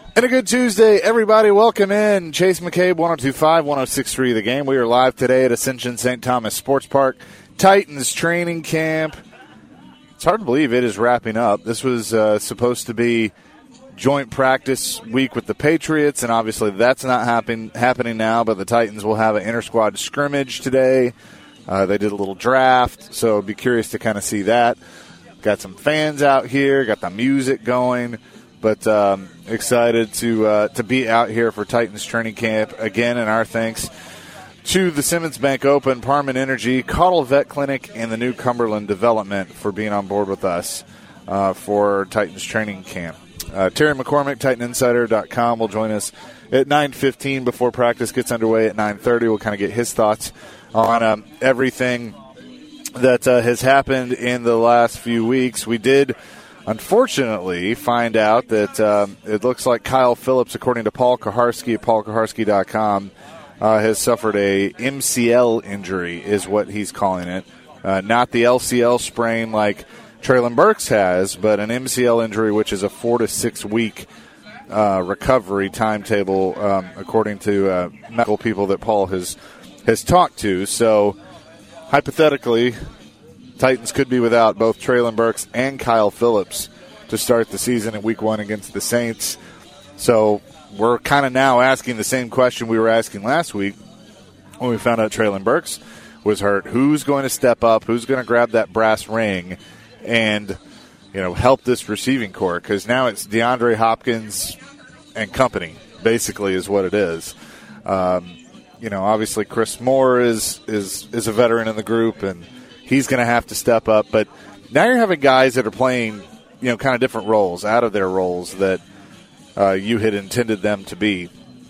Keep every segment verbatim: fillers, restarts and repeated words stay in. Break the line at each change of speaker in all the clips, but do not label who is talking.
And a good Tuesday, everybody. Welcome in. Chase McCabe, one oh two point five, one oh six point three The Game. We are live today at Ascension Saint Thomas Sports Park. Titans training camp. It's hard to believe it is wrapping up. This was uh, supposed to be joint practice week with the Patriots, and obviously that's not happen, happening now, but the Titans will have an inter-squad scrimmage today. Uh, they did a little draft, so I'd be curious to kind of see that. Got some fans out here, got the music going. But um, excited to uh, to be out here for Titans training camp again, and our thanks to the Simmons Bank Open, Parman Energy, Cottle Vet Clinic, and the New Cumberland Development for being on board with us uh, for Titans training camp. Uh, Terry McCormick, Titan Insider dot com, will join us at nine fifteen before practice gets underway at nine thirty. We'll kind of get his thoughts on um, everything that uh, has happened in the last few weeks. We did unfortunately find out that um, it looks like Kyle Phillips, according to Paul Kuharsky at Paul Kuharsky dot com, uh, has suffered a M C L injury, is what he's calling it. Uh, not the L C L sprain like Traylon Burks has, but an M C L injury, which is a four to six week uh, recovery timetable, um, according to uh, medical people that Paul has has talked to. So, hypothetically, Titans could be without both Traylon Burks and Kyle Phillips to start the season in week one against the Saints. So we're kind of now asking the same question we were asking last week when we found out Traylon Burks was hurt. Who's going to step up? Who's going to grab that brass ring and, you know, help this receiving corps? Because now it's DeAndre Hopkins and company, basically, is what it is. Um, you know, obviously Chris Moore is is is a veteran in the group, and he's going to have to step up. But now you're having guys that are playing, you know, kind of different roles, out of their roles that uh, you had intended them to be.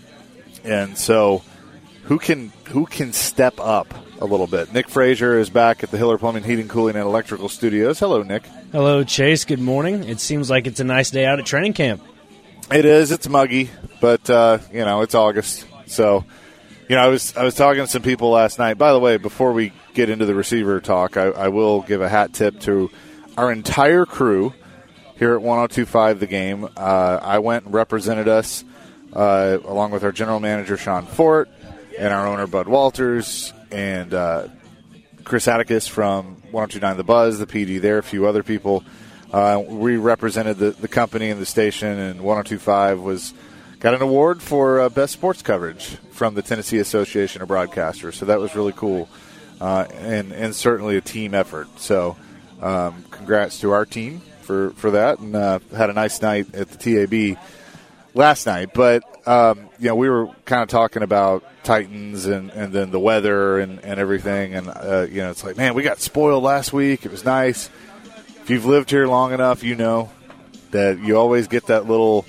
And so who can who can step up a little bit? Nick Frazier is back at the Hiller Plumbing, Heating, Cooling, and Electrical Studios. Hello, Nick.
Hello, Chase. Good morning. It seems like it's a nice day out at training camp.
It is. It's muggy, but, uh, you know, it's August. So, you know, I was I was talking to some people last night. By the way, before we get into the receiver talk, I, I will give a hat tip to our entire crew here at one oh two point five The Game. Uh, I went and represented us uh, along with our general manager, Sean Fort, and our owner, Bud Walters, and uh, Chris Atticus from one oh two point nine The Buzz, the P D there, a few other people. Uh, we represented the, the company and the station, and one oh two point five was got an award for uh, best sports coverage from the Tennessee Association of Broadcasters. So that was really cool. Uh, and, and certainly a team effort. So um, congrats to our team for, for that, and uh, had a nice night at the T A B last night. But, um, you know, we were kind of talking about Titans and, and then the weather and, and everything. And, uh, you know, it's like, man, we got spoiled last week. It was nice. If you've lived here long enough, you know that you always get that little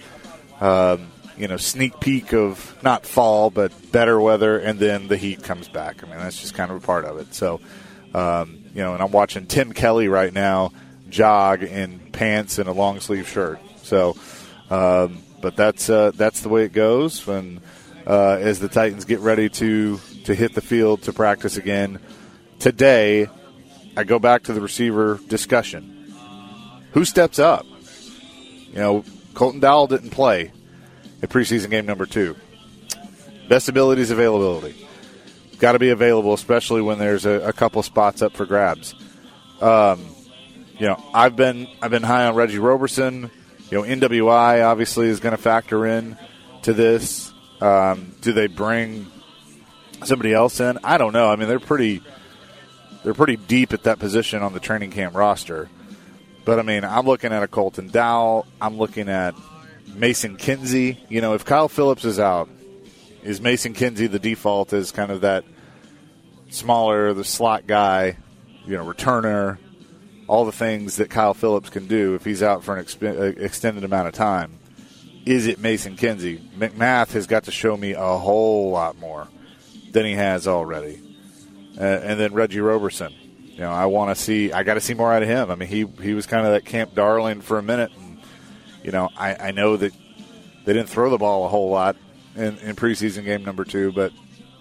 um, – you know, sneak peek of not fall, but better weather, and then the heat comes back. I mean, that's just kind of a part of it. So, um, you know, and I'm watching Tim Kelly right now jog in pants and a long sleeve shirt. So, um, but that's uh, that's the way it goes when uh, as the Titans get ready to to hit the field to practice again today. I go back to the receiver discussion. Who steps up? You know, Colton Dowell didn't play at preseason game number two. Best ability is availability. Got to be available, especially when there's a, a couple spots up for grabs. Um, you know, I've been I've been high on Reggie Roberson. You know, N W I obviously is going to factor in to this. Um, do they bring somebody else in? I don't know. I mean, they're pretty they're pretty deep at that position on the training camp roster. But I mean, I'm looking at a Colton Dowell. I'm looking at Mason Kinsey. You know, if Kyle Phillips is out, is Mason Kinsey the default as kind of that smaller, the slot guy, you know, returner, all the things that Kyle Phillips can do if he's out for an exp- extended amount of time? Is it Mason Kinsey? McMath has got to show me a whole lot more than he has already. Uh, and then Reggie Roberson. You know, I want to see, I got to see more out of him. I mean, he he was kind of that camp darling for a minute. You know, I, I know that they didn't throw the ball a whole lot in, in preseason game number two, but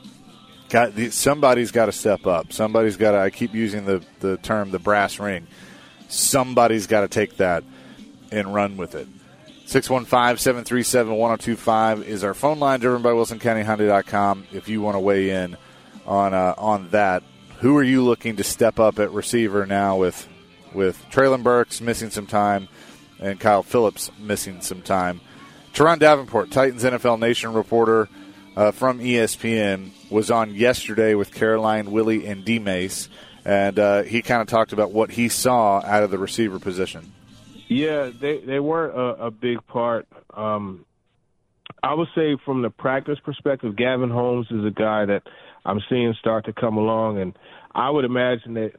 got the, somebody's got to step up. Somebody's got to, I keep using the, the term the brass ring. Somebody's got to take that and run with it. six one five, seven three seven, one oh two five is our phone line, driven by Wilson County Hyundai dot com. If you want to weigh in on uh, on that, who are you looking to step up at receiver now with with Traylon Burks missing some time and Kyle Phillips missing some time? Teron Davenport, Titans N F L Nation reporter uh, from E S P N, was on yesterday with Caroline, Willie, and D. Mace, and uh, he kind of talked about what he saw out of the receiver position.
Yeah, they, they weren't a, a big part. Um, I would say from the practice perspective, Gavin Holmes is a guy that I'm seeing start to come along, and I would imagine that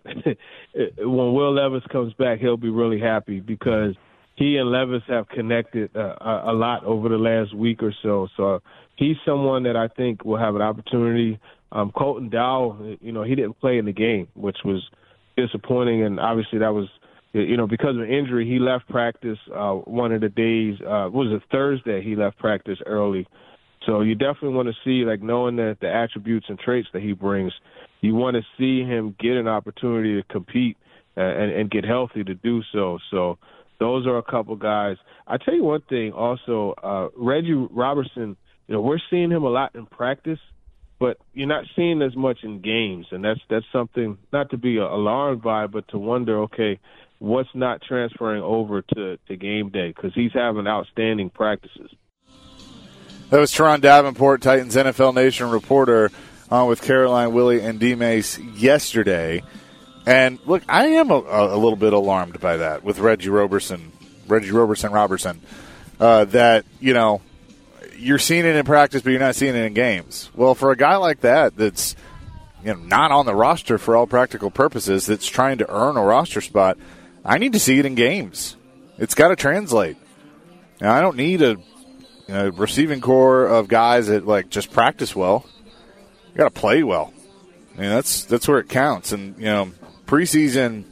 when Will Levis comes back, he'll be really happy because he and Levis have connected uh, a lot over the last week or so. So he's someone that I think will have an opportunity. Um, Colton Dowell, you know, he didn't play in the game, which was disappointing, and obviously that was, you know, because of injury, he left practice uh, one of the days. Uh, what was it, Thursday? He left practice early. So you definitely want to see, like, knowing that the attributes and traits that he brings, you want to see him get an opportunity to compete uh, and, and get healthy to do so. So those are a couple guys. I tell you one thing also, uh, Reggie Robertson, you know, we're seeing him a lot in practice, but you're not seeing as much in games. And that's that's something not to be alarmed by, but to wonder, okay, what's not transferring over to, to game day, because he's having outstanding practices.
That was Teron Davenport, Titans N F L Nation reporter, on with Caroline, Willie, and D. Mace yesterday. And, look, I am a, a little bit alarmed by that with Reggie Robertson, Reggie Robertson Robertson, uh, that, you know, you're seeing it in practice, but you're not seeing it in games. Well, for a guy like that that's, you know, not on the roster for all practical purposes, that's trying to earn a roster spot, I need to see it in games. It's got to translate. Now, I don't need a you know, receiving core of guys that, like, just practice well. You got to play well. I mean, that's that's where it counts. And, you know, preseason,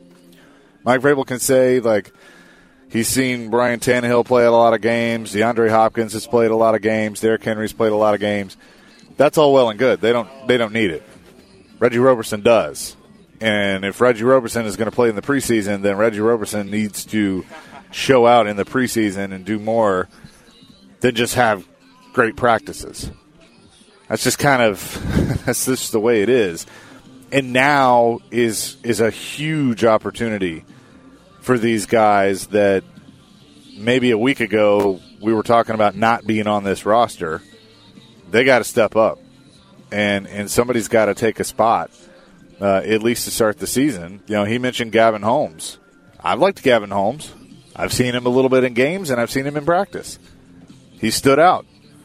Mike Vrabel can say, like, he's seen Brian Tannehill play a lot of games. DeAndre Hopkins has played a lot of games. Derrick Henry's played a lot of games. That's all well and good. They don't they don't need it. Reggie Robertson does. And if Reggie Robertson is going to play in the preseason, then Reggie Robertson needs to show out in the preseason and do more than just have great practices. That's just kind of that's just the way it is. And now is is a huge opportunity for these guys that maybe a week ago we were talking about not being on this roster. They got to step up, and and somebody's got to take a spot. Uh, at least to start the season. You know, he mentioned Gavin Holmes. I've liked Gavin Holmes. I've seen him a little bit in games, and I've seen him in practice. He stood out.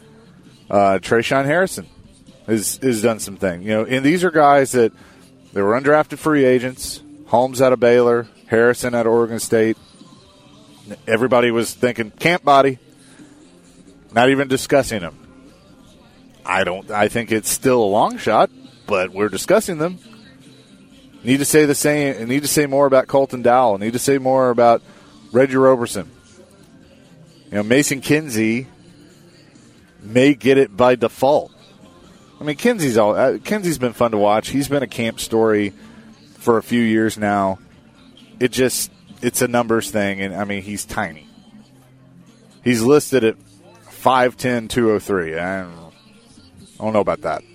Uh, Trayshawn Harrison has, has done some things. You know, and these are guys that they were undrafted free agents. Holmes out of Baylor, Harrison out of Oregon State. Everybody was thinking camp body, not even discussing him. I don't. I think it's still a long shot, but we're discussing them. Need to say the same. Need to say more about Colton Dowell. Need to say more about Reggie Robertson. You know, Mason Kinsey may get it by default. I mean, Kinsey's all. Uh, Kinsey's been fun to watch. He's been a camp story for a few years now. It just it's a numbers thing, and I mean he's tiny. He's listed at five ten, two oh three. I don't know, I don't know about that,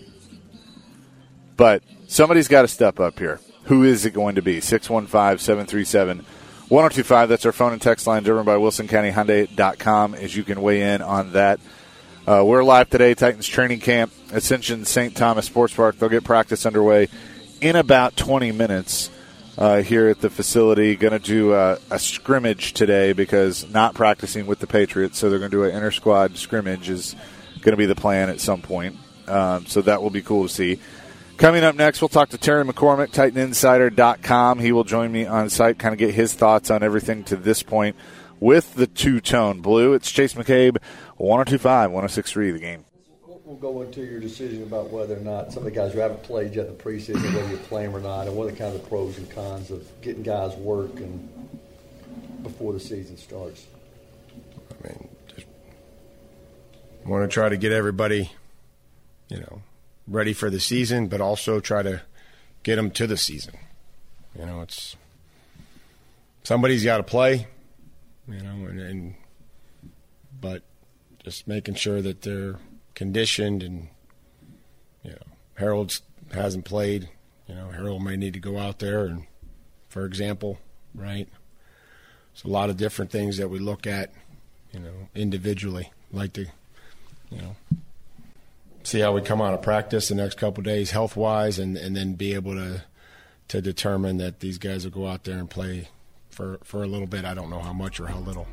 but somebody's got to step up here. Who is it going to be? six one five, seven three seven, one oh two five. That's our phone and text line, driven by Wilson County Hyundai dot com, as you can weigh in on that. Uh, we're live today, Titans training camp, Ascension Saint Thomas Sports Park. They'll get practice underway in about twenty minutes uh, here at the facility. Going to do a, a scrimmage today because not practicing with the Patriots, so they're going to do an inter-squad scrimmage is going to be the plan at some point. Um, so that will be cool to see. Coming up next, we'll talk to Terry McCormick, Titan Insider dot com. He will join me on site, kind of get his thoughts on everything to this point with the two-tone blue. It's Chase McCabe, one oh two five, one oh six three, the game.
We'll go into your decision about whether or not some of the guys who haven't played yet in the preseason, whether you play them or not, and what are the kind of pros and cons of getting guys work and before the season starts.
I mean, just want to try to get everybody, you know, ready for the season, but also try to get them to the season. You know, it's somebody's got to play, you know, and, and but just making sure that they're conditioned. And you know, Harold hasn't played. You know, Harold may need to go out there and, for example, right? So a lot of different things that we look at, you know, individually. Like to, you know, see how we come out of practice the next couple of days health-wise, and, and then be able to to determine that these guys will go out there and play for, for a little bit. I don't know how much or how little.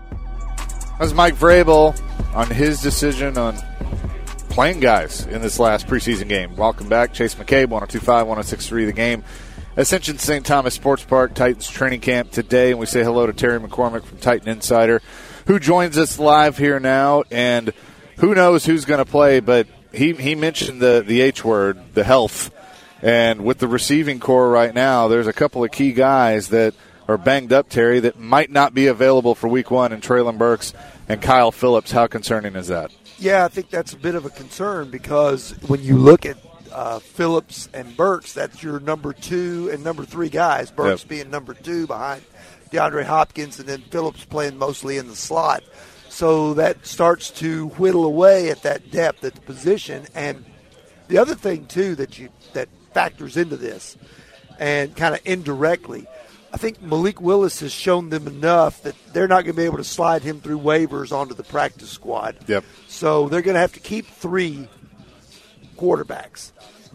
That's Mike Vrabel on his decision on playing guys in this last preseason game. Welcome back. Chase McCabe, one oh two point five, one oh six point three The Game. Ascension Saint Thomas Sports Park, Titans training camp today, and we say hello to Terry McCormick from Titan Insider, who joins us live here now. And who knows who's going to play, but he, he mentioned the, the H word, the health. And with the receiving core right now, there's a couple of key guys that are banged up, Terry, that might not be available for week one, and Treylon Burks and Kyle Phillips. How concerning is that?
Yeah, I think that's a bit of a concern, because when you look at uh, Phillips and Burks, that's your number two and number three guys, Burks yep. being number two behind DeAndre Hopkins, and then Phillips playing mostly in the slot. So that starts to whittle away at that depth at the position. And the other thing, too, that you that factors into this, and kind of indirectly, I think Malik Willis has shown them enough that they're not going to be able to slide him through waivers onto the practice squad.
Yep.
So they're going to have to keep three quarterbacks.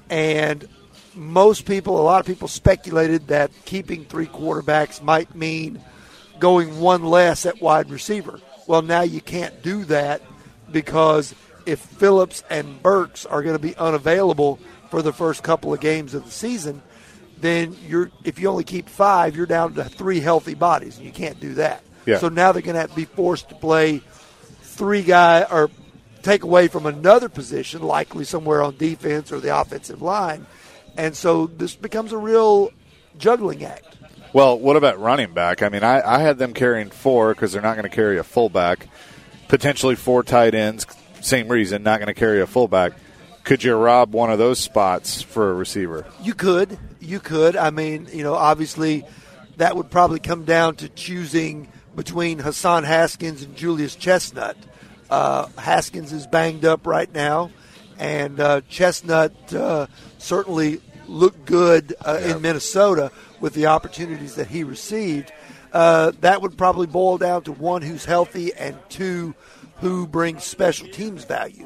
And most people, a lot of people speculated that keeping three quarterbacks might mean going one less at wide receiver. Well, now you can't do that, because if Phillips and Burks are going to be unavailable for the first couple of games of the season, then you're if you only keep five, you're down to three healthy bodies, and you can't do that.
Yeah.
So now they're going to have to be forced to play three guy or take away from another position, likely somewhere on defense or the offensive line. And so this becomes a real juggling act.
Well, what about running back? I mean, I, I had them carrying four because they're not going to carry a fullback, potentially four tight ends, same reason, not going to carry a fullback. Could you rob one of those spots for a receiver?
You could. You could. I mean, you know, obviously that would probably come down to choosing between Hassan Haskins and Julius Chestnut. Uh, Haskins is banged up right now, and uh, Chestnut uh, certainly looked good uh, yeah. in Minnesota with the opportunities that he received. Uh, that would probably boil down to one, who's healthy, and two, who brings special teams value.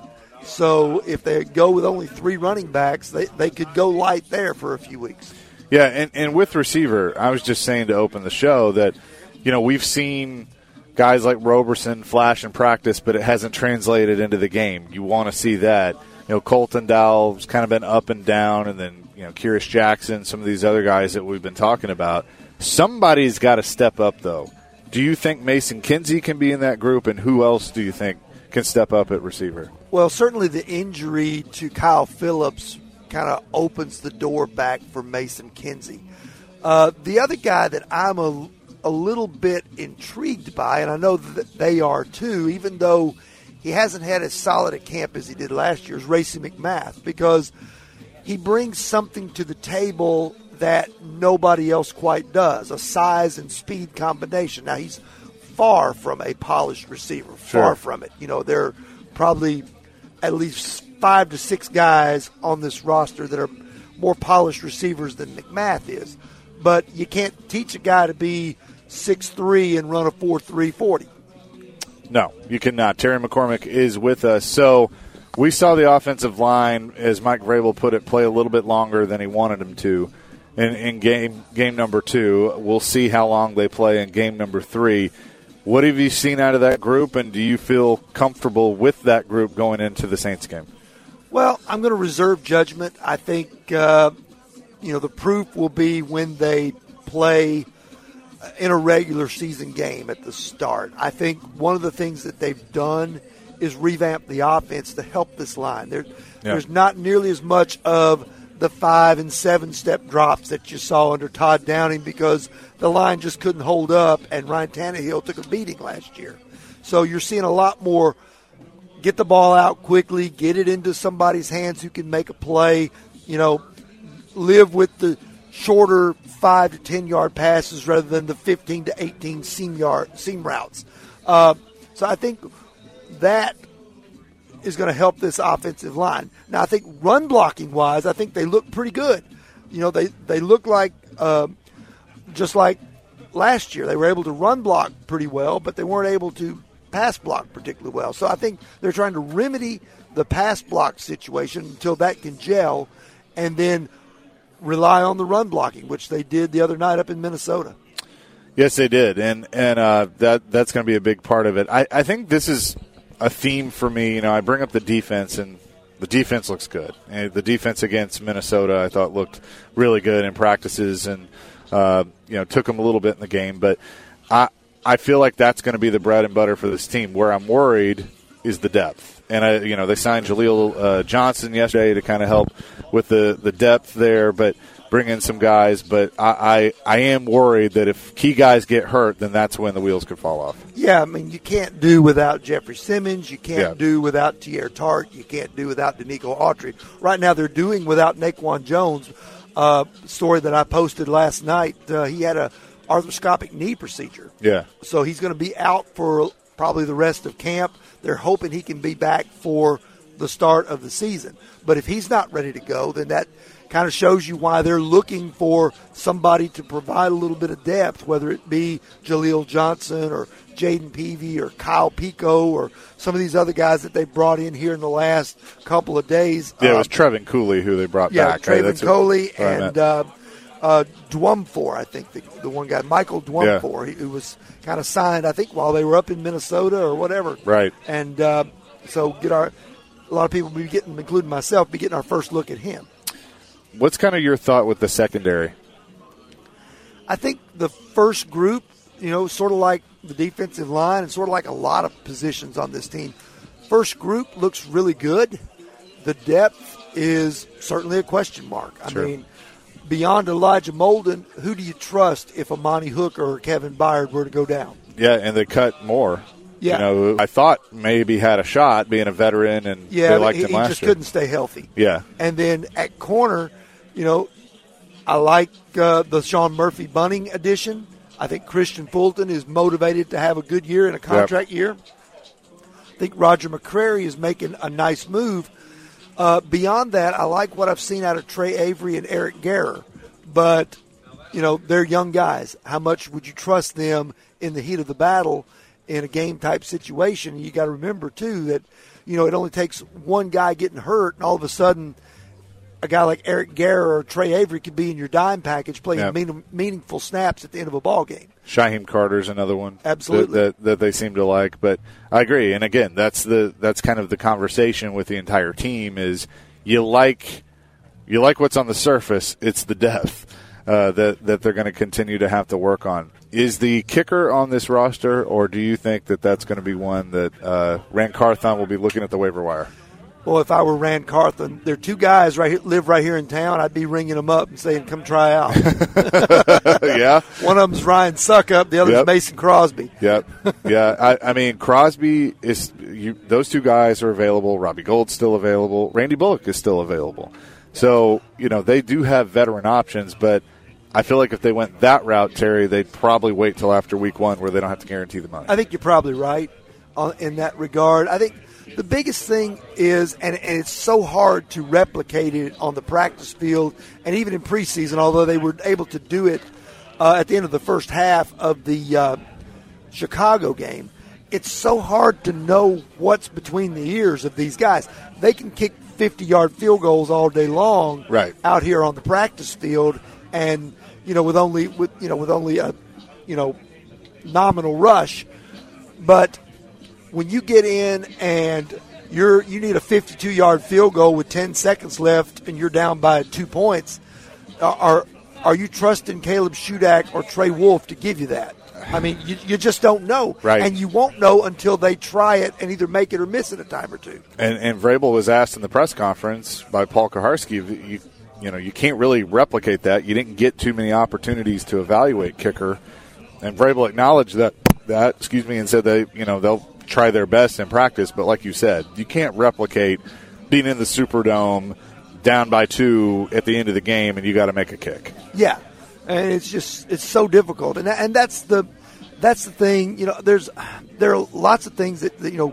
So if they go with only three running backs, they, they could go light there for a few weeks.
Yeah, and, and with receiver, I was just saying to open the show that, you know, we've seen guys like Roberson flash in practice, but it hasn't translated into the game. You want to see that. You know, Colton Dowell's kind of been up and down, and then, you know, Kyrus Jackson, some of these other guys that we've been talking about. Somebody's got to step up, though. Do you think Mason Kinsey can be in that group, and who else do you think can step up at receiver?
Well, certainly the injury to Kyle Phillips kind of opens the door back for Mason Kinsey. Uh, the other guy that I'm a, a little bit intrigued by, and I know that they are too, even though he hasn't had as solid a camp as he did last year, is Racey McMath, because he brings something to the table that nobody else quite does, a size and speed combination. Now, he's far from a polished receiver,
sure.
far from it. You know, there are probably at least five to six guys on this roster that are more polished receivers than McMath is. But you can't teach a guy to be six three and run a four three forty.
No, you cannot. Terry McCormick is with us. So we saw the offensive line, as Mike Vrabel put it, play a little bit longer than he wanted them to in, in game game number two. We'll see how long they play in game number three. What have you seen out of that group, and do you feel comfortable with that group going into the Saints game?
Well, I'm going to reserve judgment. I think, uh, you know, the proof will be when they play in a regular season game at the start. I think one of the things that they've done is revamp the offense to help this line. There, yeah. There's not nearly as much of the five and seven step drops that you saw under Todd Downing, because the line just couldn't hold up, and Ryan Tannehill took a beating last year. So you're seeing a lot more get the ball out quickly, get it into somebody's hands who can make a play, you know, live with the shorter five to ten yard passes rather than the fifteen to eighteen seam yard seam routes. Uh, so I think that is going to help this offensive line. Now, I think run blocking wise, I think they look pretty good. You know, they they look like uh, just like last year. They were able to run block pretty well, but they weren't able to pass block particularly well. So I think they're trying to remedy the pass block situation until that can gel, and then rely on the run blocking, which they did the other night up in Minnesota.
Yes, they did, and and uh, that that's going to be a big part of it. I, I think this is a theme for me. You know, I bring up the defense, and the defense looks good. And the defense against Minnesota, I thought, looked really good in practices, and uh, you know, took them a little bit in the game. But I I feel like that's going to be the bread and butter for this team. Where I'm worried is the depth. And I, you know, they signed Jaleel uh, Johnson yesterday to kind of help with the, the depth there, but bring in some guys. But I, I I am worried that if key guys get hurt, then that's when the wheels could fall off.
Yeah, I mean, you can't do without Jeffrey Simmons. You can't
yeah.
do without Tierre Tart. You can't do without Danico Autry. Right now they're doing without Naquan Jones. Uh, story that I posted last night, uh, he had a arthroscopic knee procedure.
Yeah.
So he's going to be out for probably the rest of camp. They're hoping he can be back for the start of the season. But if he's not ready to go, then that kind of shows you why they're looking for somebody to provide a little bit of depth, whether it be Jaleel Johnson or Jaden Peavy or Kyle Pico or some of these other guys that they brought in here in the last couple of days.
Yeah, it was
uh,
Trevin Cooley who they brought
yeah,
back.
Yeah,
Hey,
Trevin Cooley and uh,
uh,
Dwumfor, I think, the, the one guy, Michael Dwumfor, yeah. who was kind of signed, I think, while they were up in Minnesota or whatever.
Right.
And uh, so get our a lot of people be getting, including myself, be getting our first look at him.
What's kind of your thought with the secondary?
I think the first group, you know, sort of like the defensive line and sort of like a lot of positions on this team, first group looks really good. The depth is certainly a question mark. I
sure.
mean, beyond Elijah Molden, who do you trust if Amani Hooker or Kevin Byard were to go down?
Yeah, and they cut Moore.
Yeah.
You know, I thought maybe had a shot being a veteran, and
yeah,
they liked
he,
him
he
last
just
year.
couldn't stay healthy.
Yeah.
And then at corner, you know, I like uh, the Sean Murphy Bunning addition. I think Christian Fulton is motivated to have a good year in a contract yep. year. I think Roger McCrary is making a nice move. Uh, beyond that, I like what I've seen out of Trey Avery and Eric Guerra. But, you know, they're young guys. How much would you trust them in the heat of the battle in a game-type situation? You got to remember, too, that, you know, it only takes one guy getting hurt, and all of a sudden a guy like Eric Guerra or Trey Avery could be in your dime package playing
yep.
mean, meaningful snaps at the end of a ball game.
Shaheem Carter's another one.
Absolutely.
That, that, that they seem to like. But I agree. And, again, that's the that's kind of the conversation with the entire team is you like you like what's on the surface. It's the depth uh, that, that they're going to continue to have to work on. Is the kicker on this roster, or do you think that that's going to be one that uh, Rand Carthon will be looking at the waiver wire?
Well, if I were Rand Carthon, there are two guys right here, live right here in town. I'd be ringing them up and saying, "Come try out."
Yeah.
One of them's Ryan Suckup, the other's
yep.
Mason Crosby.
Yep. Yeah. I, I mean, Crosby is. You, those two guys are available. Robbie Gold's still available. Randy Bullock is still available. So you know they do have veteran options, but I feel like if they went that route, Terry, they'd probably wait till after week one where they don't have to guarantee the money.
I think you're probably right on, in that regard. I think the biggest thing is, and, and it's so hard to replicate it on the practice field and even in preseason, although they were able to do it uh, at the end of the first half of the uh, Chicago game. It's so hard to know what's between the ears of these guys. They can kick fifty-yard field goals all day long
right.
out here on the practice field, and you know with only with you know with only a you know nominal rush, but when you get in and you're you need a fifty-two-yard field goal with ten seconds left and you're down by two points, are are you trusting Caleb Shudak or Trey Wolf to give you that? I mean, you, you just don't know.
Right.
And you won't know until they try it and either make it or miss it a time or two.
And, and Vrabel was asked in the press conference by Paul Kuharsky, you, you know, you can't really replicate that. You didn't get too many opportunities to evaluate kicker. And Vrabel acknowledged that, that excuse me, and said they, you know, they'll try their best in practice. But like you said, you can't replicate being in the Superdome down by two at the end of the game and you got to make a kick.
Yeah. And it's just it's so difficult, and and that's the that's the thing. You know, there's there are lots of things that, that you know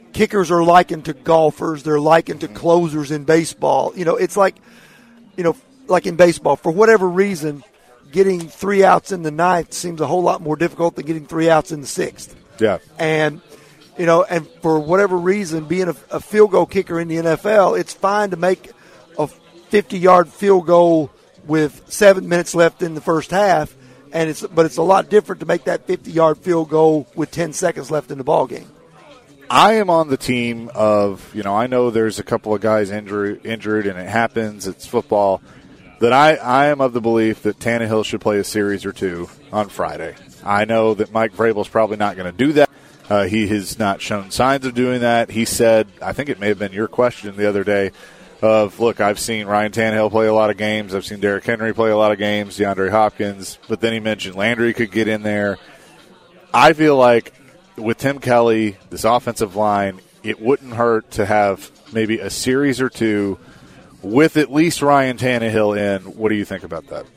kickers are likened to golfers. They're likened to closers in baseball. You know, it's like, you know, like in baseball, for whatever reason, getting three outs in the ninth seems a whole lot more difficult than getting three outs in the sixth.
Yeah.
And, you know, and for whatever reason, being a, a field goal kicker in the N F L, it's fine to make a fifty-yard field goal with seven minutes left in the first half, and it's but it's a lot different to make that fifty-yard field goal with ten seconds left in the ball game.
I am on the team of, you know, I know there's a couple of guys injured, injured and it happens, it's football, that I, I am of the belief that Tannehill should play a series or two on Friday. I know that Mike Vrabel's probably not going to do that. Uh, he has not shown signs of doing that. He said, I think it may have been your question the other day, of, look, I've seen Ryan Tannehill play a lot of games. I've seen Derrick Henry play a lot of games, DeAndre Hopkins. But then he mentioned Landry could get in there. I feel like with Tim Kelly, this offensive line, it wouldn't hurt to have maybe a series or two with at least Ryan Tannehill in. What do you think about that?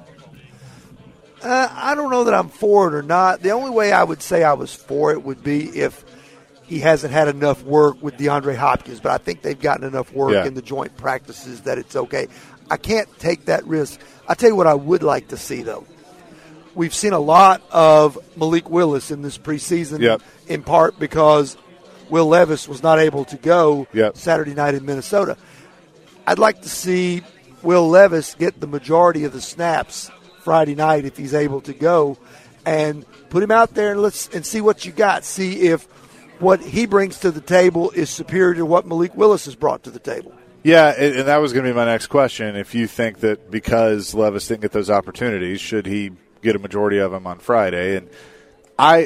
Uh, I don't know that I'm for it or not. The only way I would say I was for it would be if he hasn't had enough work with DeAndre Hopkins, but I think they've gotten enough work
yeah.
in the joint practices that it's okay. I can't take that risk. I'll tell you what I would like to see, though. We've seen a lot of Malik Willis in this preseason,
yep.
in part because Will Levis was not able to go
yep.
Saturday night in Minnesota. I'd like to see Will Levis get the majority of the snaps Friday night if he's able to go, and put him out there and let's and see what you got. See if what he brings to the table is superior to what Malik Willis has brought to the table.
Yeah, and that was going to be my next question. If you think that because Levis didn't get those opportunities, should he get a majority of them on Friday? And I,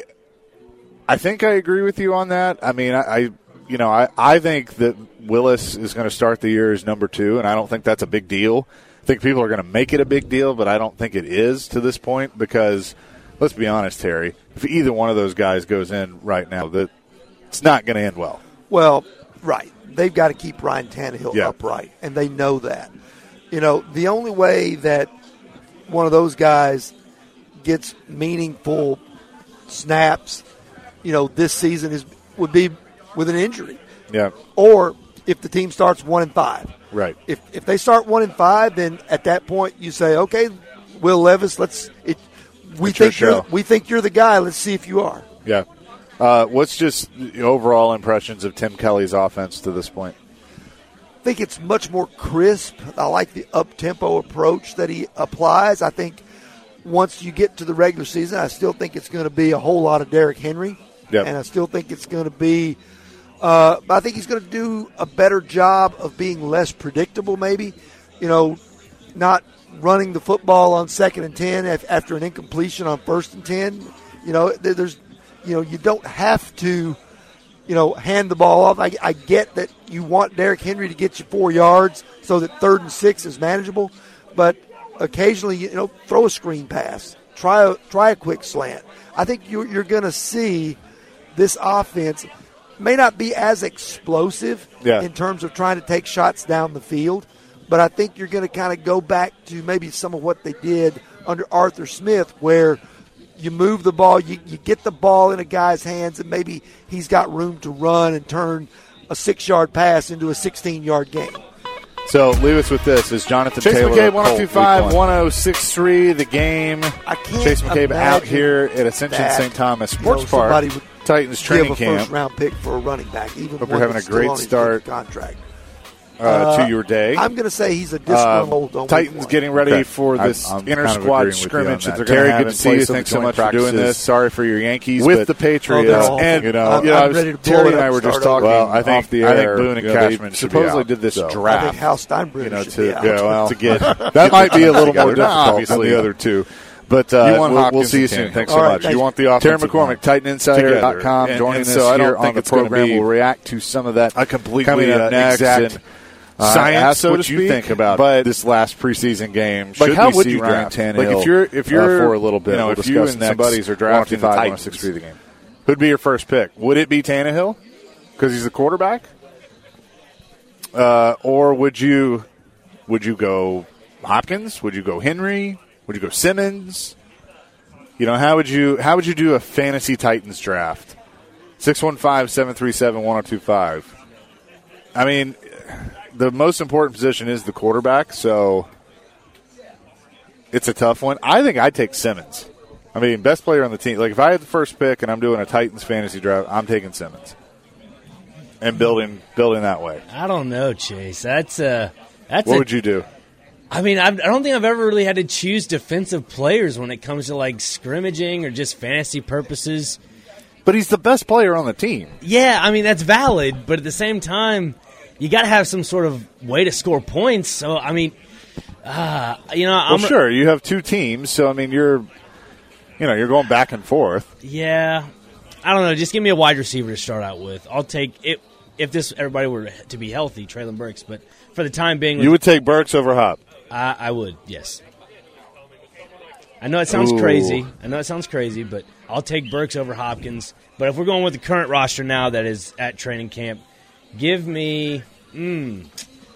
I think I agree with you on that. I mean, I, I you know, I, I think that Willis is going to start the year as number two, and I don't think that's a big deal. I think people are going to make it a big deal, but I don't think it is to this point because, let's be honest, Terry, if either one of those guys goes in right now, that it's not going to end well.
Well, right. They've got to keep Ryan Tannehill
yeah.
upright, and they know that. You know, the only way that one of those guys gets meaningful snaps, you know, this season is would be with an injury.
Yeah.
Or if the team starts one and five.
Right.
If if they start one and five, then at that point you say, okay, Will Levis, let's. It, we
it's your
think you're
show.
we think you're the guy. Let's see if you are.
Yeah. Uh, what's just the overall impressions of Tim Kelly's offense to this point?
I think it's much more crisp. I like the up-tempo approach that he applies. I think once you get to the regular season, I still think it's going to be a whole lot of Derrick Henry.
Yep.
And I still think it's going to be uh, – I think he's going to do a better job of being less predictable maybe. You know, not running the football on second and ten after an incompletion on first and ten. You know, there's – You know, you don't have to, you know, hand the ball off. I, I get that you want Derrick Henry to get you four yards so that third and six is manageable, but occasionally, you know, throw a screen pass, try a try a quick slant. I think you're you're going to see this offense may not be as explosive
yeah.
in terms of trying to take shots down the field, but I think you're going to kind of go back to maybe some of what they did under Arthur Smith, where you move the ball, you, you get the ball in a guy's hands, and maybe he's got room to run and turn a six-yard pass into a sixteen-yard game.
So leave us with this. Is Jonathan
Chase
Taylor
McCabe, one oh two five,
one oh six three, the game.
I can't
Chase McCabe out
imagine
here at Ascension
that,
Saint Thomas
you know,
Sports Park,
somebody would
Titans
give
training
a
camp.
first-round pick for a running back, even
Hope
one
you're having
that's
a great
still on his
start.
contract.
Uh,
Uh,
to your day.
I'm going to say he's a disgruntled
Um,
on
Titans
week one.
getting ready
Okay.
for this
I'm- I'm
inter
kind of
squad
agreeing with you on
scrimmage
that.
that they're
Terry,
going to have
good
in
to see you.
place of
Thanks
the
so
joint
much for doing
practices.
this.
Sorry for your Yankees
With
but,
the Patriots.
Oh, they're awful.
and
you know,
I'm-
you know,
I'm
I was,
ready to blow
Terry
it
and
up
I were
and
just
start
talking.
Well, I think
off the
I
air.
think Boone and
you know, they
Cashman should be
supposedly
out,
did this
so.
I
draft.
think Hal Steinbrenner
you know,
should
to
be out.
yeah, well, to get
that
that might be a little more
together.
difficult
Obviously,
than the
yeah.
other two. But uh,
You want
we'll, we'll
Hopkins
see you
and
soon.
Tannehill.
Thanks
All
so
right,
much.
thank
You
you.
want the
Terry
offensive
McCormick,
line.
Titan Insider dot com,
And-
joining
and
us
so I don't
here
think
on the
it's gonna
program.
be
We'll react to some of that
a completely
coming up
uh,
next.
exact
and, uh,
science,
ask
so
what
to
you
speak,
think about
but
this last preseason game.
Like,
Should
how
we
would
see
you
Ryan
draft?
Tannehill
Like, if you're- if you're-
uh, for a little bit?
you know,
we'll
if you
discuss
and
next.
somebody's are drafting the
one oh two five,
Titans.
one oh six three the game. Who'd be your first pick? Would it be Tannehill because he's the quarterback, uh, or would you would you go Hopkins? Would you go Henry? Would you go Simmons? You know, how would you how would you do a fantasy Titans draft? six one five, seven three seven, one oh two five. I mean, the most important position is the quarterback, so it's a tough one. I think I'd take Simmons. I mean, best player on the team. Like, if I had the first pick and I'm doing a Titans fantasy draft, I'm taking Simmons and building building that way.
I don't know, Chase. That's uh, that's.
What
a,
would you do?
I mean, I've, I don't think I've ever really had to choose defensive players when it comes to like scrimmaging or just fantasy purposes.
But he's the best player on the team.
Yeah, I mean that's valid, but at the same time, you got to have some sort of way to score points. So I mean, uh, you know, I'm
well, sure, you have two teams, so I mean, you're, you know, you're going back and forth.
Yeah, I don't know. Just give me a wide receiver to start out with. I'll take it if this everybody were to be healthy, Treylon Burks. But for the time being,
you would take Burks over Hop.
I, I would, yes. I know it sounds
Ooh.
crazy. I know it sounds crazy, but I'll take Burks over Hopkins. But if we're going with the current roster now that is at training camp, give me. Mm,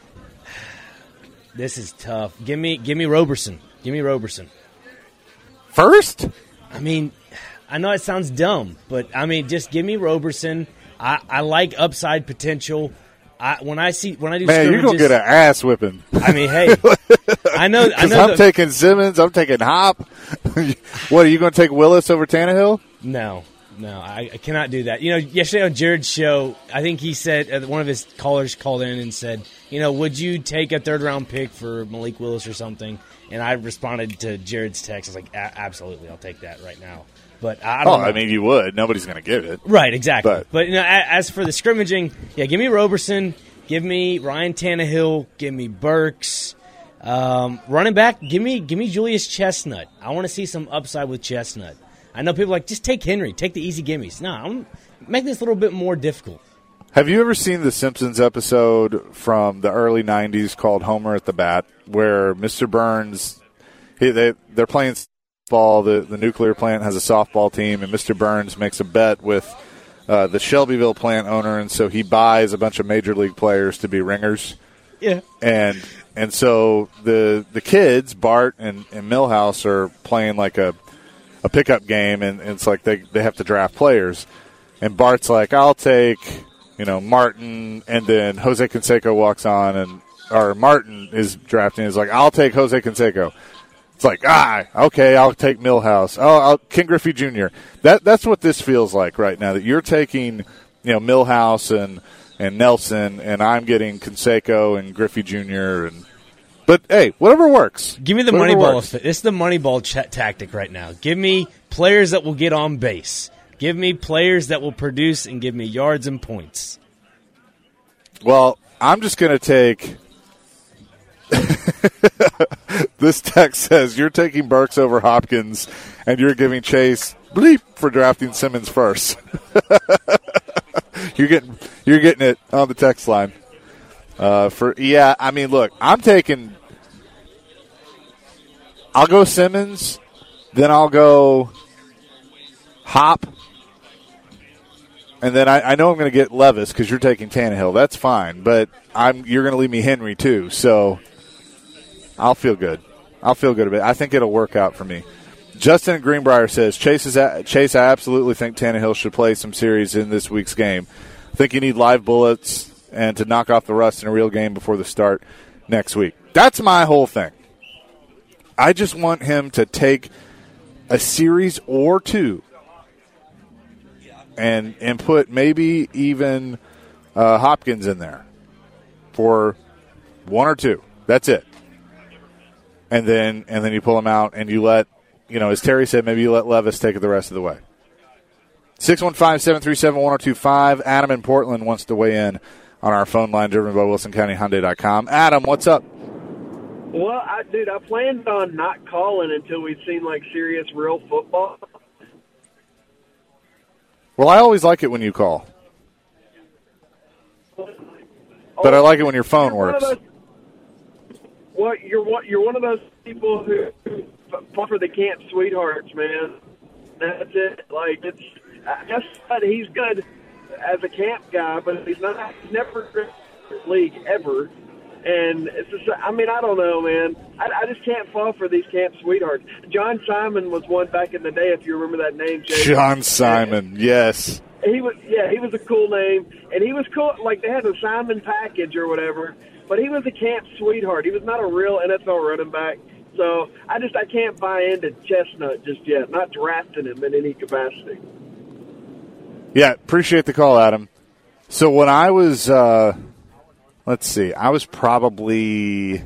this is tough. Give me, give me Roberson. Give me Roberson
first.
I mean, I know it sounds dumb, but I mean, just give me Roberson. I, I like upside potential. I, when I see when I do
man, you're gonna get an ass whipping.
I mean, hey, I know. I know.
I'm
the,
taking Simmons. I'm taking Hop. What are you going to take Willis over Tannehill?
No, no, I, I cannot do that. You know, yesterday on Jared's show, I think he said uh, one of his callers called in and said, you know, would you take a third round pick for Malik Willis or something? And I responded to Jared's text. I was like, absolutely, I'll take that right now. But I don't
oh,
know.
I mean, you would. Nobody's going to give it.
Right, exactly.
But,
but you know, as for the scrimmaging, yeah, give me Roberson, give me Ryan Tannehill, give me Burks. Um, running back, give me give me Julius Chestnut. I want to see some upside with Chestnut. I know people are like, just take Henry, take the easy gimmies. No, I'm making this a little bit more difficult.
Have you ever seen the Simpsons episode from the early nineties called Homer at the Bat, where Mister Burns, he, they, they're playing softball, the, the nuclear plant has a softball team, and Mister Burns makes a bet with uh, the Shelbyville plant owner, and so he buys a bunch of major league players to be ringers.
Yeah.
And and so the the kids, Bart and, and Milhouse, are playing like a, a pickup game, and, and it's like they, they have to draft players. And Bart's like, I'll take, you know, Martin, and then Jose Canseco walks on, and or Martin is drafting. Is like, I'll take Jose Canseco. It's like, ah, okay, I'll take Milhouse. Oh, I'll, Ken Griffey Junior That that's what this feels like right now. That you're taking, you know, Milhouse and and Nelson, and I'm getting Canseco and Griffey Junior And but hey, whatever works.
Give me the
whatever
money ball.
works.
It's the money ball ch- tactic right now. Give me players that will get on base. Give me players that will produce and give me yards and points.
Well, I'm just going to take – this text says you're taking Burks over Hopkins, and you're giving Chase bleep for drafting Simmons first. you're getting you're getting it on the text line. Uh, for yeah, I mean, look, I'm taking – I'll go Simmons, then I'll go Hop. And then I, I know I'm going to get Levis because you're taking Tannehill. That's fine, but I'm you're going to leave me Henry too, so I'll feel good. I'll feel good about it. I think it'll work out for me. Justin in Greenbrier says, Chase, is a, Chase, I absolutely think Tannehill should play some series in this week's game. I think you need live bullets and to knock off the rust in a real game before the start next week. That's my whole thing. I just want him to take a series or two and and put maybe even uh, Hopkins in there for one or two. That's it. And then and then you pull him out and you let, you know, as Terry said, maybe you let Levis take it the rest of the way. six one five, seven three seven, one oh two five. Adam in Portland wants to weigh in on our phone line, driven by Wilson County Hyundai dot com. Adam, what's up?
Well, I, dude, I planned on not calling until we'd seen, like, serious, real football.
Well, I always like it when you call. But I like it when your phone works.
Those, well, you're one, you're one of those people who fall for the Camp Sweethearts, man. That's it. Like, it's, I guess he's good as a camp guy, but he's not, he's never in the league ever. And it's just, I mean, I don't know, man. I, I just can't fall for these Camp Sweethearts. John Simon was one back in the day, if you remember that name, Jay.
John Simon, yes.
he was yeah, he was a cool name, and he was cool. Like they had a Simon package or whatever, but he was a camp sweetheart. He was not a real N F L running back. So I just I can't buy into Chestnut just yet. Not drafting him in any capacity.
Yeah, appreciate the call, Adam. So when I was, uh, let's see, I was probably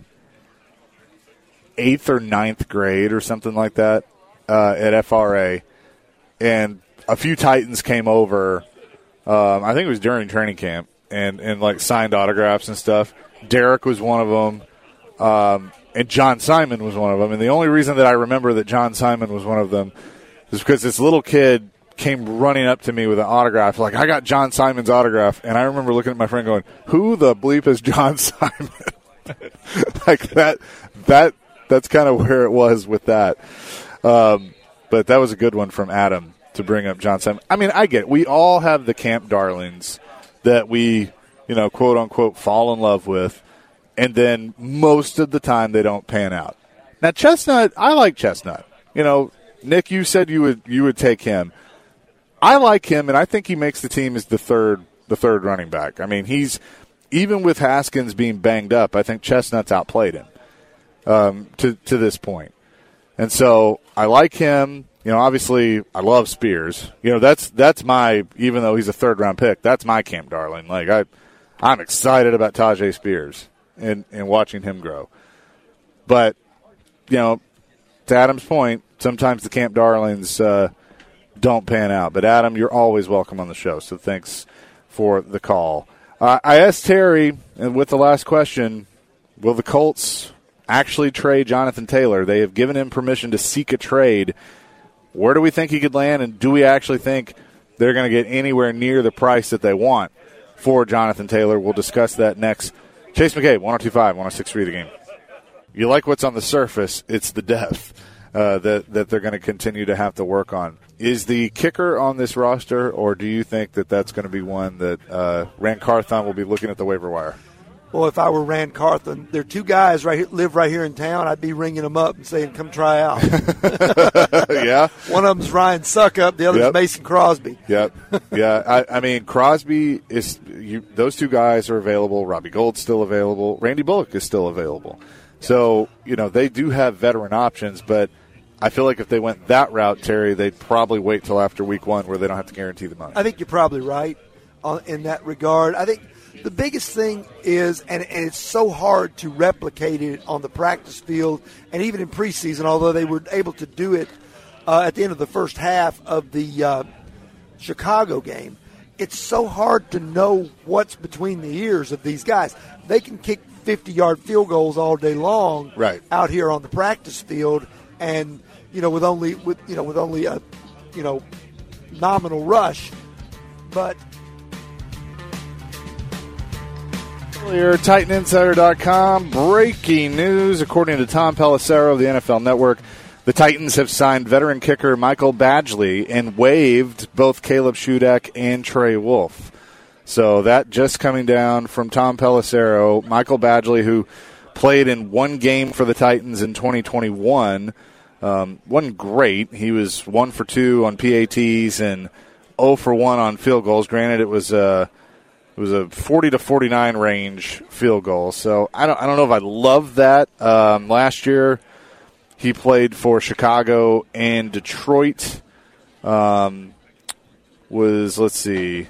eighth or ninth grade or something like that uh, at F R A, and a few Titans came over. Um, I think it was during training camp, and, and like signed autographs and stuff. Derek was one of them, um, and John Simon was one of them. And the only reason that I remember that John Simon was one of them is because this little kid came running up to me with an autograph, like, I got John Simon's autograph. And I remember looking at my friend going, who the bleep is John Simon? Like that, that, that's kind of where it was with that. Um, but that was a good one from Adam to bring up John Simon. I mean, I get it. We all have the camp darlings that we, you know, quote unquote, fall in love with. And then most of the time they don't pan out. Now, Chestnut, I like Chestnut. You know, Nick, you said you would, you would take him. I like him, and I think he makes the team as the third the third running back. I mean, he's even with Haskins being banged up, I think Chestnut's outplayed him um, to to this point. And so I like him. You know, obviously I love Spears. You know, that's that's my, even though he's a third round pick, that's my camp darling. Like I I'm excited about Tajay Spears and, and watching him grow. But, you know, to Adam's point, sometimes the camp darlings uh, don't pan out. But, Adam, you're always welcome on the show, so thanks for the call. Uh, I asked Terry, and with the last question, will the Colts actually trade Jonathan Taylor? They have given him permission to seek a trade. Where do we think he could land, and do we actually think they're going to get anywhere near the price that they want for Jonathan Taylor? We'll discuss that next. Chase McCabe, one oh two point five, one oh six point three The Game. You like what's on the surface, it's the depth uh, that, that they're going to continue to have to work on. Is the kicker on this roster, or do you think that that's going to be one that uh, Rand Carthon will be looking at the waiver wire?
Well, if I were Rand Carthon, there are two guys right here, live right here in town. I'd be ringing them up and saying, come try out.
Yeah.
One of them's Ryan Suckup. The other's
Yep.
Mason Crosby.
Yep. Yeah. I, I mean, Crosby is you, – those two guys are available. Robbie Gould's still available. Randy Bullock is still available. So, you know, they do have veteran options, but I feel like if they went that route, Terry, they'd probably wait till after week one where they don't have to guarantee the money.
I think you're probably right on, in that regard. I think – the biggest thing is, and, and it's so hard to replicate it on the practice field and even in preseason, although they were able to do it uh, at the end of the first half of the uh, Chicago game. It's so hard to know what's between the ears of these guys. They can kick fifty-yard field goals all day long
right.
out here on the practice field, and you know with only with you know with only a you know nominal rush, but.
Earlier, Titan Insider dot com, breaking news. According to Tom Pelissero of the N F L Network, the Titans have signed veteran kicker Michael Badgley and waived both Caleb Shudak and Trey Wolff. So that just coming down from Tom Pelissero. Michael Badgley, who played in one game for the Titans in twenty twenty-one, um, wasn't great. He was one for two on P A Ts and zero for one on field goals. Granted, it was a uh, It was a forty to forty-nine range field goal. So I don't I don't know if I love that. Um, last year he played for Chicago and Detroit. Um, was let's see,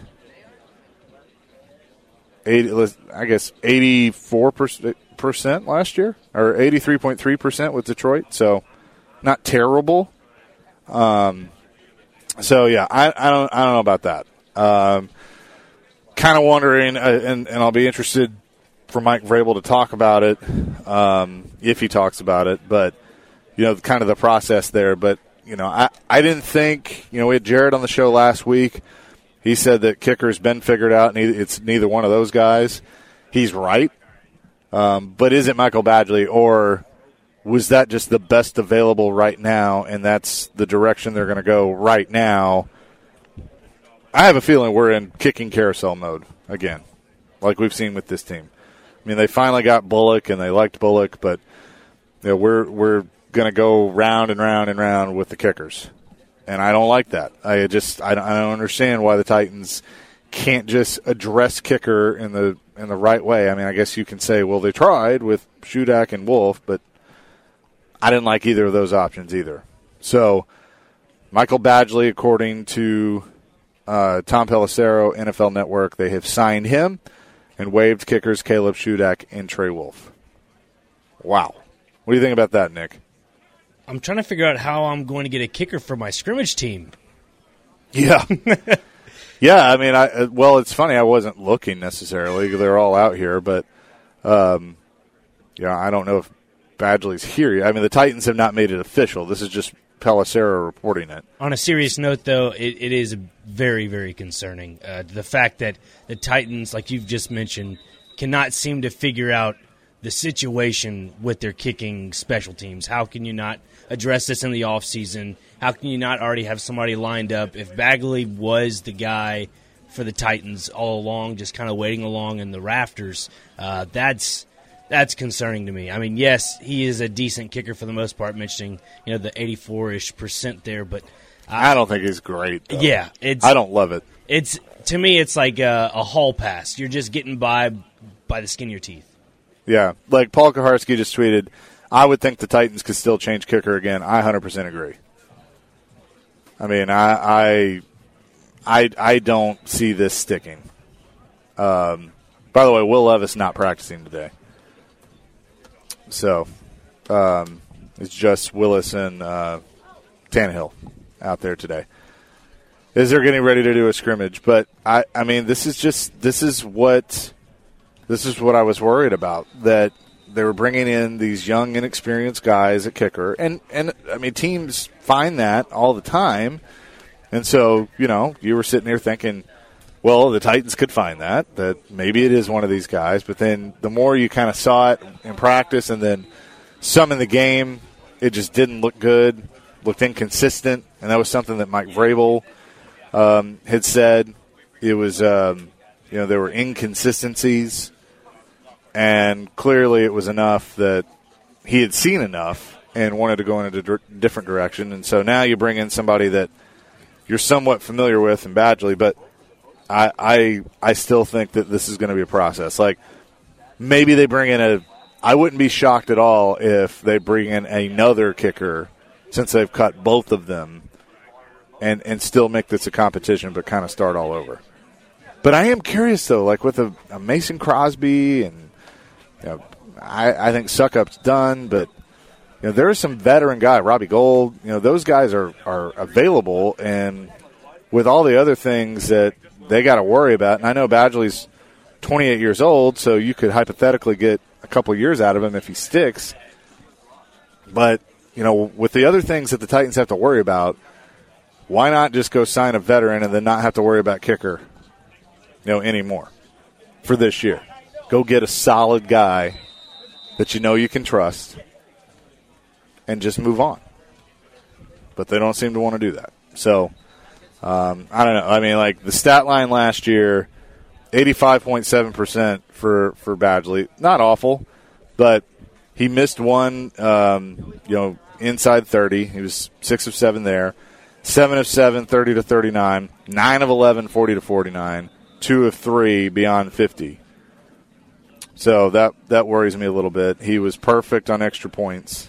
eighty, I guess eighty-four percent last year, or eighty-three point three percent with Detroit. So not terrible. Um, so yeah, I, I don't I don't know about that. Um, Kind of wondering, uh, and, and I'll be interested for Mike Vrabel to talk about it, um, if he talks about it, but, you know, kind of the process there. But, you know, I, I didn't think, you know, we had Jared on the show last week. He said that kicker's been figured out, and it's neither one of those guys. He's right. Um, but is it Michael Badgley, or was that just the best available right now, and that's the direction they're going to go right now? I have a feeling we're in kicking carousel mode again, like we've seen with this team. I mean, they finally got Bullock, and they liked Bullock, but you know, we're we're going to go round and round and round with the kickers. and I don't like that. I just I don't, I don't understand why the Titans can't just address kicker in the in the right way. I mean, I guess you can say, well, they tried with Shudak and Wolf, but I didn't like either of those options either. So Michael Badgley, according to uh, Tom Pelissero, N F L Network, they have signed him and waived kickers Caleb Shudak and Trey Wolf. Wow. What do you think about that, Nick?
I'm trying to figure out how I'm going to get a kicker for my scrimmage team.
Yeah. Yeah, I mean, I well, it's funny. I wasn't looking necessarily. They're all out here, but um, yeah, I don't know if Badgley's here. I mean, the Titans have not made it official. This is just Pelissero reporting it.
On a serious note, though, it, it is very, very concerning. Uh, the fact that the Titans, like you've just mentioned, cannot seem to figure out the situation with their kicking special teams. How can you not address this in the offseason? How can you not already have somebody lined up? If Badgley was the guy for the Titans all along, just kind of waiting along in the rafters, uh, that's that's concerning to me. I mean, yes, he is a decent kicker for the most part, mentioning you know the eighty-four-ish percent there, but
I, I don't think he's great, though.
Yeah, it's
I don't love it.
It's to me, it's like a, a hall pass. You're just getting by by the skin of your teeth.
Yeah, like Paul Kaharski just tweeted, I would think the Titans could still change kicker again. I one hundred percent agree. I mean, I I I, I don't see this sticking. Um, by the way, Will Levis not practicing today. So um, it's just Willis and uh, Tannehill out there today. Is they're getting ready to do a scrimmage. But, I, I mean, this is just – this is what – This is what I was worried about, that they were bringing in these young, inexperienced guys at kicker. And, and I mean, teams find that all the time. And so, you know, you were sitting there thinking, well, the Titans could find that, that maybe it is one of these guys. But then the more you kind of saw it in practice and then some in the game, it just didn't look good, looked inconsistent. And that was something that Mike Vrabel um, had said. It was, um, you know, there were inconsistencies. And clearly it was enough that he had seen enough and wanted to go in a di- different direction. And so now you bring in somebody that you're somewhat familiar with in Badgley, but I, I I still think that this is going to be a process. Like, maybe they bring in a – I wouldn't be shocked at all if they bring in another kicker since they've cut both of them and, and still make this a competition but kind of start all over. But I am curious, though, like with a, a Mason Crosby and – You know, I, I think Suckup's done, but you know, there are some veteran guys, Robbie Gould, you know, those guys are, are available, and with all the other things that they got to worry about, and I know Badgley's twenty-eight years old, so you could hypothetically get a couple years out of him if he sticks. But, you know, with the other things that the Titans have to worry about, why not just go sign a veteran and then not have to worry about kicker, you know, anymore for this year? Go get a solid guy that you know you can trust and just move on. But they don't seem to want to do that. So, um, I don't know. I mean, like, the stat line last year, eighty-five point seven percent for, for Badgley. Not awful, but he missed one, um, you know, inside thirty. He was six of seven there. seven of seven, thirty to thirty-nine. nine of eleven, forty to forty-nine. two of three beyond fifty. So that, that worries me a little bit. He was perfect on extra points.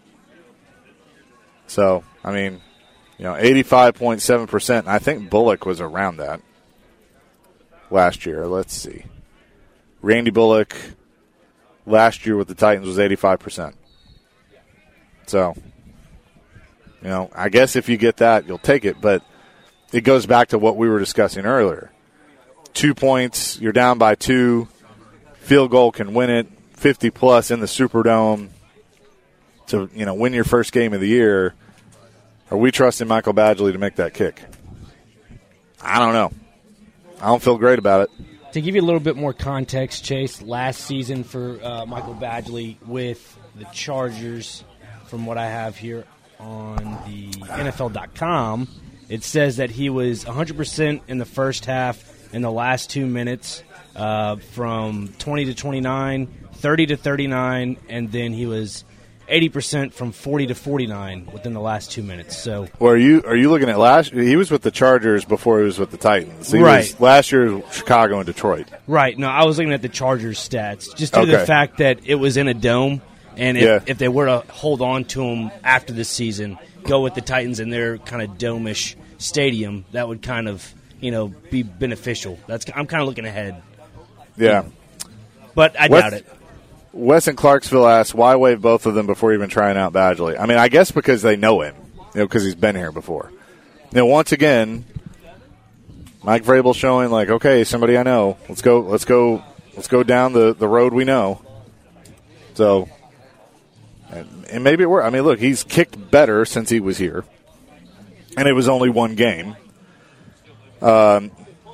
So, I mean, you know, eighty-five point seven percent. I think Bullock was around that last year. Let's see. Randy Bullock last year with the Titans was eighty-five percent. So, you know, I guess if you get that, you'll take it. But it goes back to what we were discussing earlier. Two points, you're down by two. Field goal can win it, fifty plus in the Superdome to, you know, win your first game of the year. Are we trusting Michael Badgley to make that kick? I don't know. I don't feel great about it.
To give you a little bit more context, Chase, last season for uh, Michael Badgley with the Chargers, from what I have here on the N F L dot com, it says that he was one hundred percent in the first half in the last two minutes. Uh, from twenty to twenty-nine, thirty to thirty-nine, and then he was eighty percent from forty to forty-nine within the last two minutes. So,
Well, are you are you looking at last? He was with the Chargers before he was with the Titans. He
Right.
Was, last year, Chicago and Detroit.
right, no, I was looking at the Chargers stats just due to
Okay.
the fact that it was in a dome, and if,
Yeah.
if they were to hold on to him after the season, go with the Titans in their kind of dome-ish stadium, that would kind of, you know, be beneficial. That's I'm kind of looking ahead,
Yeah.
but I
West-
doubt it.
Wes in Clarksville asks, why waive both of them before even trying out Badgley? I mean, I guess because they know him, you know, because he's been here before. You know, once again, Mike Vrabel showing like, okay, somebody I know. Let's go. Let's go. Let's go down the, the road we know. So, and, and maybe it worked. I mean, look, he's kicked better since he was here, and it was only one game. Um,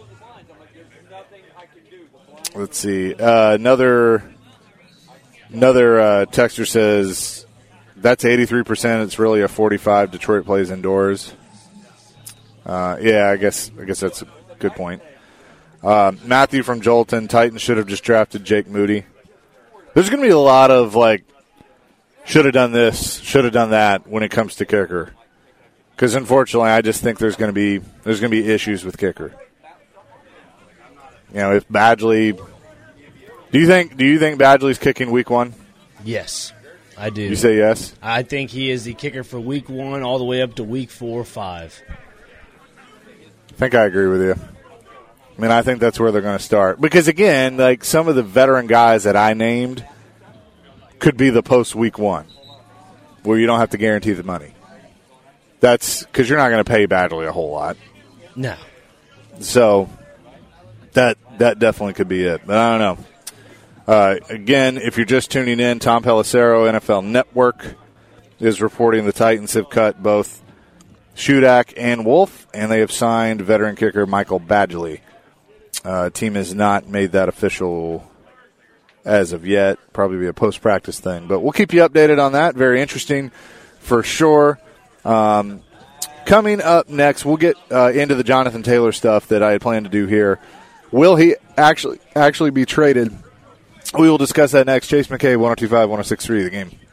let's see. Uh, another. Another uh, texter says, that's eighty-three percent. It's really a forty-five. Detroit plays indoors. Uh, yeah, I guess I guess that's a good point. Uh, Matthew from Jolton, Titans should have just drafted Jake Moody. There's going to be a lot of, like, should have done this, should have done that when it comes to kicker. Because, unfortunately, I just think there's going to be there's going to be issues with kicker. You know, if Badgley... Do you think Do you think Badgley's kicking week one?
Yes, I do.
You say yes?
I think he is the kicker for week one all the way up to week four or five.
I think I agree with you. I mean, I think that's where they're going to start. Because, again, like some of the veteran guys that I named could be the post-week one where you don't have to guarantee the money. That's because you're not going to pay Badgley a whole lot.
No.
So that that definitely could be it. But I don't know. Uh, again, if you're just tuning in, Tom Pelissero, N F L Network, is reporting the Titans have cut both Shudak and Wolf, and they have signed veteran kicker Michael Badgley. Uh, team has not made that official as of yet. Probably be a post-practice thing. But we'll keep you updated on that. Very interesting for sure. Um, coming up next, we'll get uh, into the Jonathan Taylor stuff that I had planned to do here. Will he actually actually be traded? We will discuss that next. Chase McKay, one oh two point five, one oh six point three, The Game.